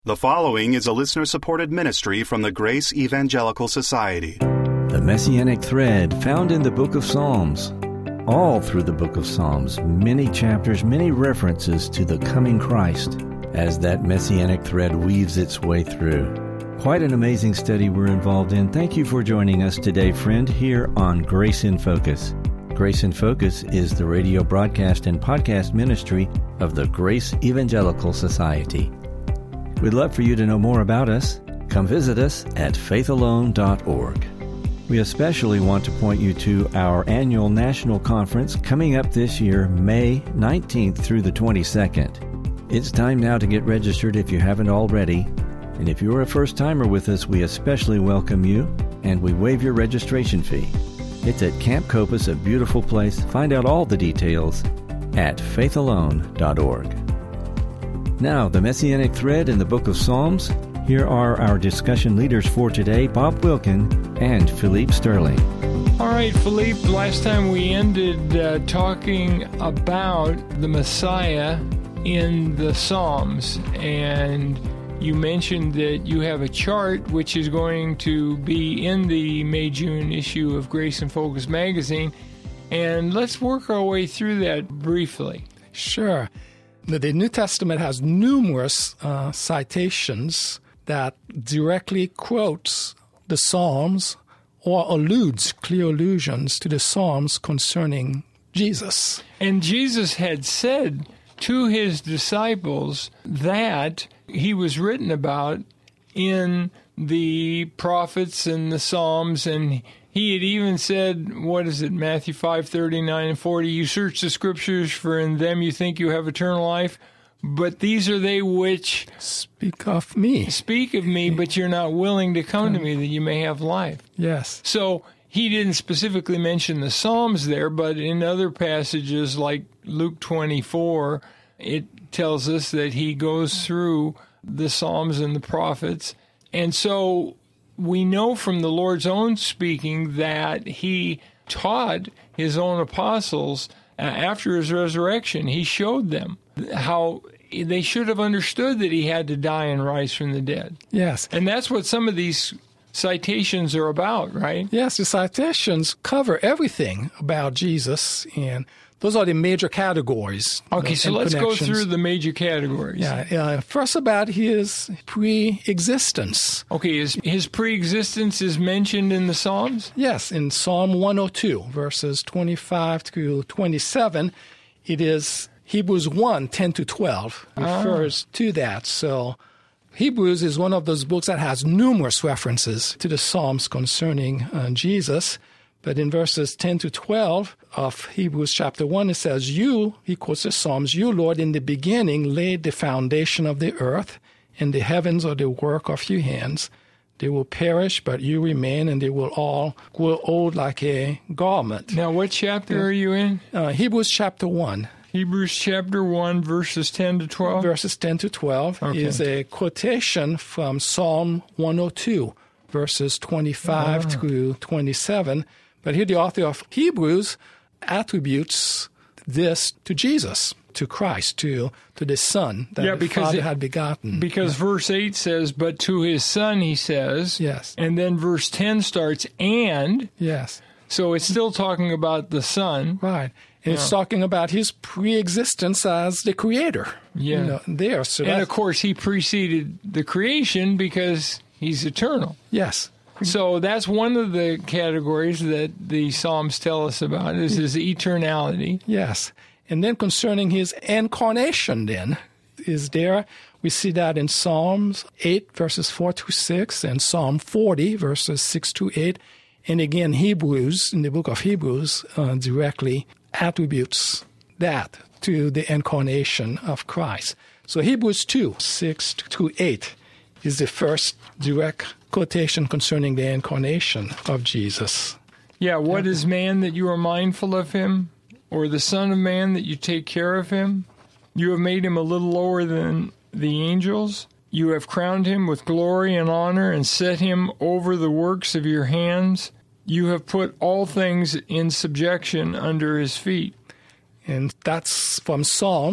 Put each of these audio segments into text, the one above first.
The following is a listener-supported ministry from the Grace Evangelical Society. The Messianic thread found in the book of Psalms. All through the book of Psalms, many chapters, many references to the coming Christ as that Messianic thread weaves its way through. Quite an amazing study we're involved in. Thank you for joining us today, friend, here on Grace in Focus. Grace in Focus is the radio broadcast and podcast ministry of the Grace Evangelical Society. We'd love for you to know more about us. Come visit us at faithalone.org. We especially want to point you to our annual national conference coming up this year, May 19th through the 22nd. It's time now to get registered if you haven't already. And if you're a first-timer with us, we especially welcome you, and we waive your registration fee. It's at Camp Copus, a beautiful place. Find out all the details at faithalone.org. Now, the Messianic thread in the book of Psalms. Here are our discussion leaders for today, Bob Wilkin and Philippe Sterling. All right, Philippe, last time we ended talking about the Messiah in the Psalms, and you mentioned that you have a chart which is going to be in the May-June issue of Grace in Focus magazine, and let's work our way through that briefly. Sure. The New Testament has numerous citations that directly quotes the Psalms or alludes, clear allusions to the Psalms concerning Jesus. And Jesus had said to his disciples that he was written about in the prophets and the Psalms, and he had even said, Matthew 5:39 and 40, you search the scriptures, for in them you think you have eternal life, but these are they which speak of me, but you're not willing to come to me that you may have life. Yes. So he didn't specifically mention the Psalms there, but in other passages like Luke 24, it tells us that he goes through the Psalms and the prophets. And so we know from the Lord's own speaking that he taught his own apostles after his resurrection. He showed them how they should have understood that he had to die and rise from the dead. Yes. And that's what some of these citations are about, right? Yes, the citations cover everything about Jesus, and those are the major categories. Okay, so let's go through the major categories. Yeah, first about his pre-existence. Okay, his pre-existence is mentioned in the Psalms? Yes, in Psalm 102, verses 25 to 27, it is Hebrews 1, 10 to 12 refers to that. So Hebrews is one of those books that has numerous references to the Psalms concerning Jesus. But in verses 10 to 12 of Hebrews chapter 1, it says, he quotes the Psalms, you, Lord, in the beginning laid the foundation of the earth, and the heavens are the work of your hands. They will perish, but you remain, and they will all grow old like a garment. Now, what chapter are you in? Hebrews chapter 1. Hebrews chapter 1, verses 10 to 12? Verses 10 to 12 is a quotation from Psalm 102, verses 25 through 27. But here the author of Hebrews attributes this to Jesus, to Christ, to the Son that the Father had begotten. Because verse 8 says, but to his Son, he says. Yes. And then verse 10 starts, and. Yes. So it's still talking about the Son. Right. And it's talking about his pre-existence as the Creator. Yeah. There. So and, of course, he preceded the creation because he's eternal. Yes. So that's one of the categories that the Psalms tell us about, is his eternality. Yes. And then concerning his incarnation then, is there, we see that in Psalms 8, verses 4 to 6, and Psalm 40, verses 6 to 8. And again, Hebrews, in the book of Hebrews, directly attributes that to the incarnation of Christ. So Hebrews 2, 6 to 8 is the first direct quotation concerning the incarnation of Jesus. Yeah, what is man that you are mindful of him, or the Son of Man that you take care of him? You have made him a little lower than the angels. You have crowned him with glory and honor and set him over the works of your hands. You have put all things in subjection under his feet. And that's from Psalm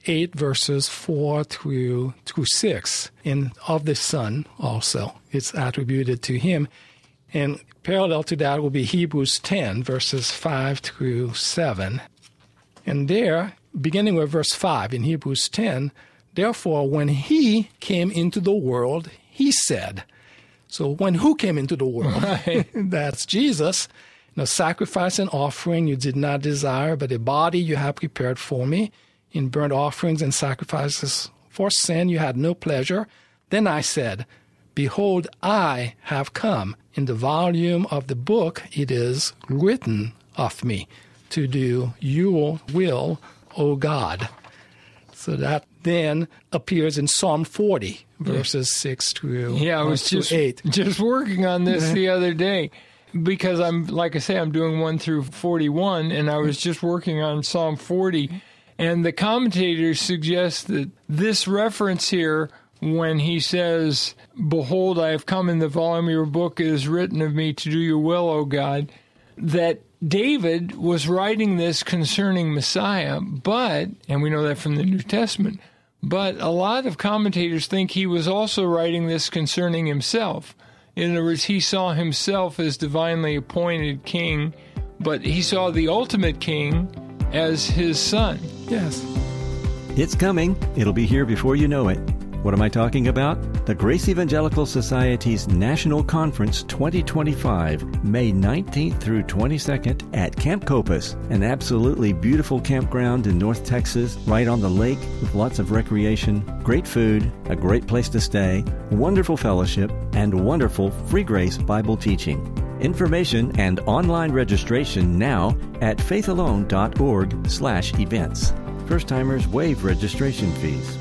8, verses 4 through 6. And of the Son also, it's attributed to him. And parallel to that will be Hebrews 10, verses 5 through 7. And there, beginning with verse 5 in Hebrews 10, therefore, when he came into the world, he said. So when who came into the world? Right. That's Jesus. No sacrifice and offering you did not desire, but a body you have prepared for me. In burnt offerings and sacrifices for sin you had no pleasure. Then I said, behold, I have come. In the volume of the book it is written of me, to do your will, O God. So that then appears in Psalm 40, verses 6 through 8. I was just working on this the other day. Because I'm doing 1 through 41, and I was just working on Psalm 40, and the commentators suggest that this reference here, when he says, behold, I have come in the volume of your book, it is written of me to do your will, O God, that David was writing this concerning Messiah, but, and we know that from the New Testament, but a lot of commentators think he was also writing this concerning himself. In other words, he saw himself as divinely appointed king, but he saw the ultimate king as his son. Yes. It's coming. It'll be here before you know it. What am I talking about? The Grace Evangelical Society's National Conference 2025, May 19th through 22nd at Camp Copus, an absolutely beautiful campground in North Texas, right on the lake with lots of recreation, great food, a great place to stay, wonderful fellowship, and wonderful free grace Bible teaching. Information and online registration now at faithalone.org/events. First-timers waive registration fees.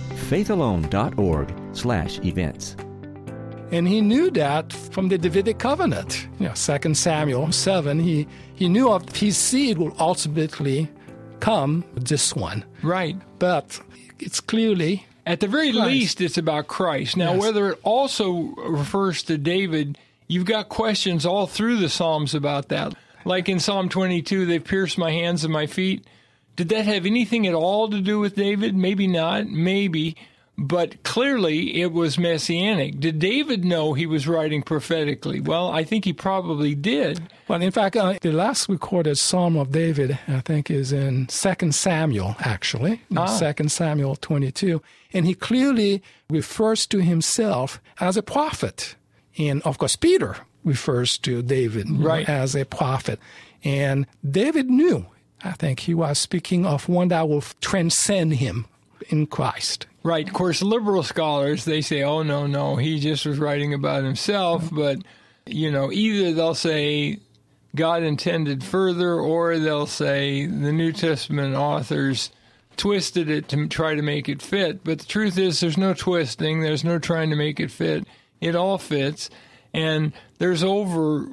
faithalone.org/events. And he knew that from the Davidic covenant. 2 Samuel 7, he knew of his seed will ultimately come, this one. Right. But it's clearly... At the very Christ. least, it's about Christ. Now, Yes. whether it also refers to David, you've got questions all through the Psalms about that. Like in Psalm 22, they've pierced my hands and my feet. Did that have anything at all to do with David? Maybe not, maybe. But clearly it was messianic. Did David know he was writing prophetically? Well, I think he probably did. Well, in fact, the last recorded Psalm of David, I think, is in 2 Samuel, actually, 2 Samuel 22. And he clearly refers to himself as a prophet. And, of course, Peter refers to David Right. as a prophet. And David knew, I think, he was speaking of one that will transcend him in Christ. Right. Of course, liberal scholars, they say, oh, no, he just was writing about himself. But, either they'll say God intended further, or they'll say the New Testament authors twisted it to try to make it fit. But the truth is there's no twisting. There's no trying to make it fit. It all fits. And there's over,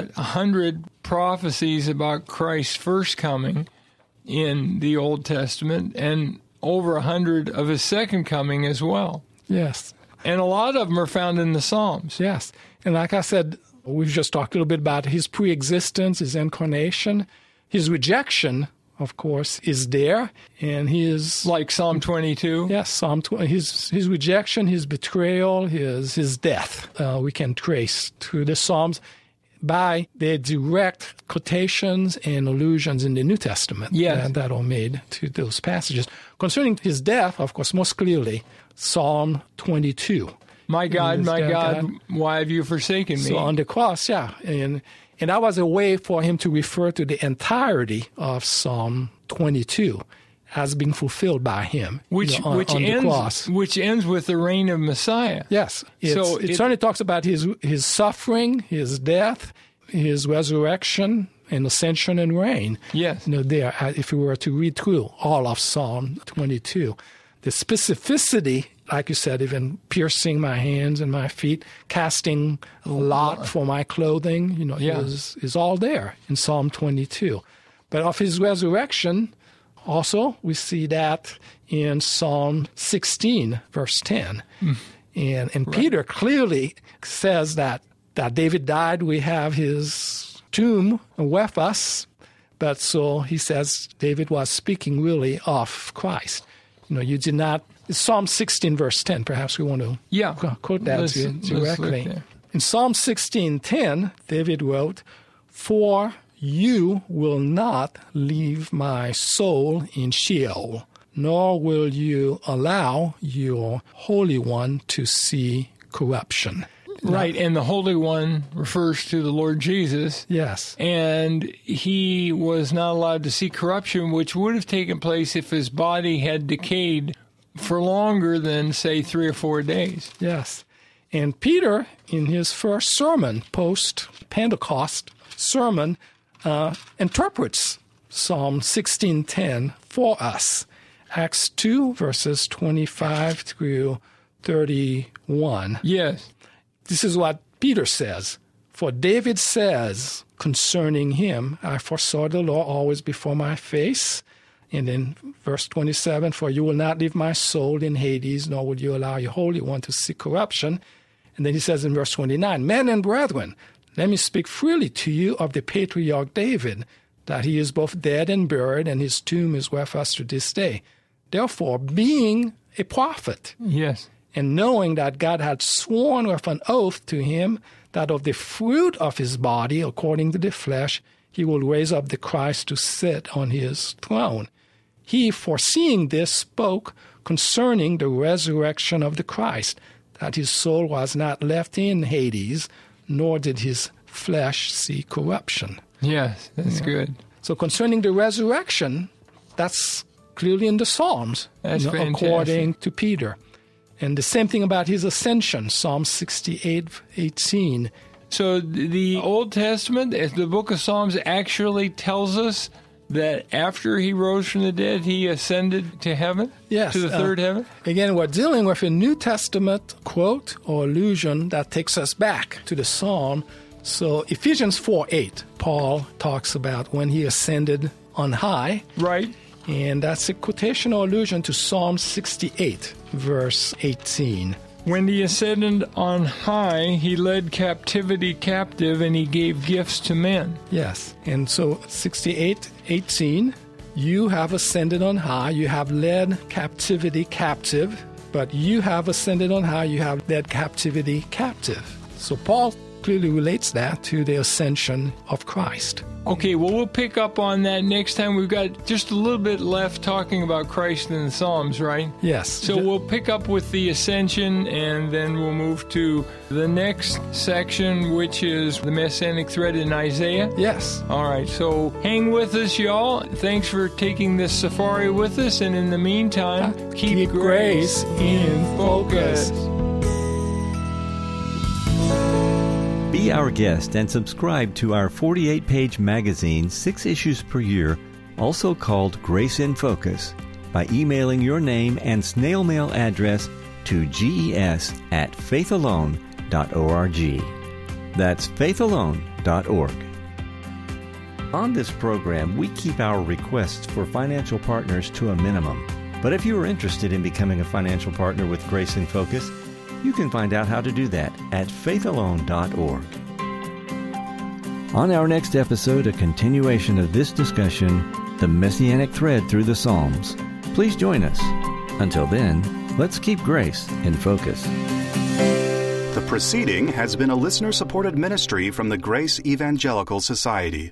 100 prophecies about Christ's first coming in the Old Testament, and over 100 of his second coming as well. Yes. And a lot of them are found in the Psalms. Yes. And like I said, we've just talked a little bit about his pre-existence, his incarnation. His rejection, of course, is there. And his... Like Psalm 22? Yes, Psalm 20. His rejection, his betrayal, his death, we can trace through the Psalms by their direct quotations and allusions in the New Testament that are made to those passages. Concerning his death, of course, most clearly, Psalm 22. My God, why have you forsaken me? So on the cross, and that was a way for him to refer to the entirety of Psalm 22 as being fulfilled by him on the cross. Which ends with the reign of Messiah. Yes. It certainly talks about his suffering, his death, his resurrection, and ascension and reign. Yes. There, if we were to read through all of Psalm 22. The specificity, like you said, even piercing my hands and my feet, casting a lot for my clothing, is all there in Psalm 22. But of his resurrection, also, we see that in Psalm 16, verse 10. And right. Peter clearly says that David died. We have his tomb with us. But so he says David was speaking really of Christ. You did not. Psalm 16, verse 10. Perhaps we want to quote that directly. In Psalm 16:10, David wrote, "For you will not leave my soul in Sheol, nor will you allow your Holy One to see corruption." Right, and the Holy One refers to the Lord Jesus. Yes. And he was not allowed to see corruption, which would have taken place if his body had decayed for longer than, say, 3 or 4 days. Yes. And Peter, in his first sermon, post-Pentecost sermon, interprets Psalm 16:10 for us. Acts 2, verses 25 through 31. Yes. This is what Peter says. "For David says concerning him, I foresaw the law always before my face." And then verse 27, "For you will not leave my soul in Hades, nor will you allow your Holy One to see corruption." And then he says in verse 29, "Men and brethren, let me speak freely to you of the patriarch David, that he is both dead and buried, and his tomb is with us to this day. Therefore, being a prophet, yes, and knowing that God had sworn with an oath to him that of the fruit of his body, according to the flesh, he will raise up the Christ to sit on his throne. He, foreseeing this, spoke concerning the resurrection of the Christ, that his soul was not left in Hades, nor did his flesh see corruption." Yes, that's good. So concerning the resurrection, that's clearly in the Psalms, That's fantastic. According to Peter. And the same thing about his ascension, Psalm 68:18. So the Old Testament, as the book of Psalms, actually tells us that after he rose from the dead, he ascended to heaven? Yes. To the third heaven? Again, we're dealing with a New Testament quote or allusion that takes us back to the Psalm. So Ephesians 4:8, Paul talks about when he ascended on high. Right. And that's a quotation or allusion to Psalm 68, verse 18. When he ascended on high, he led captivity captive, and he gave gifts to men. Yes. And so 68:18, you have ascended on high, you have led captivity captive, but you have ascended on high, you have led captivity captive. So Paul clearly relates that to the ascension of Christ. Okay, well, we'll pick up on that next time. We've got just a little bit left talking about Christ in the Psalms, right? Yes. So we'll pick up with the ascension, and then we'll move to the next section, which is the Messianic thread in Isaiah. Yes. All right, so hang with us, y'all. Thanks for taking this safari with us, and in the meantime, keep grace in focus. Be our guest and subscribe to our 48-page magazine, 6 issues per year, also called Grace in Focus, by emailing your name and snail mail address to ges@faithalone.org. That's faithalone.org. On this program, we keep our requests for financial partners to a minimum. But if you are interested in becoming a financial partner with Grace in Focus, you can find out how to do that at faithalone.org. On our next episode, a continuation of this discussion, The Messianic Thread Through the Psalms. Please join us. Until then, let's keep grace in focus. The proceeding has been a listener-supported ministry from the Grace Evangelical Society.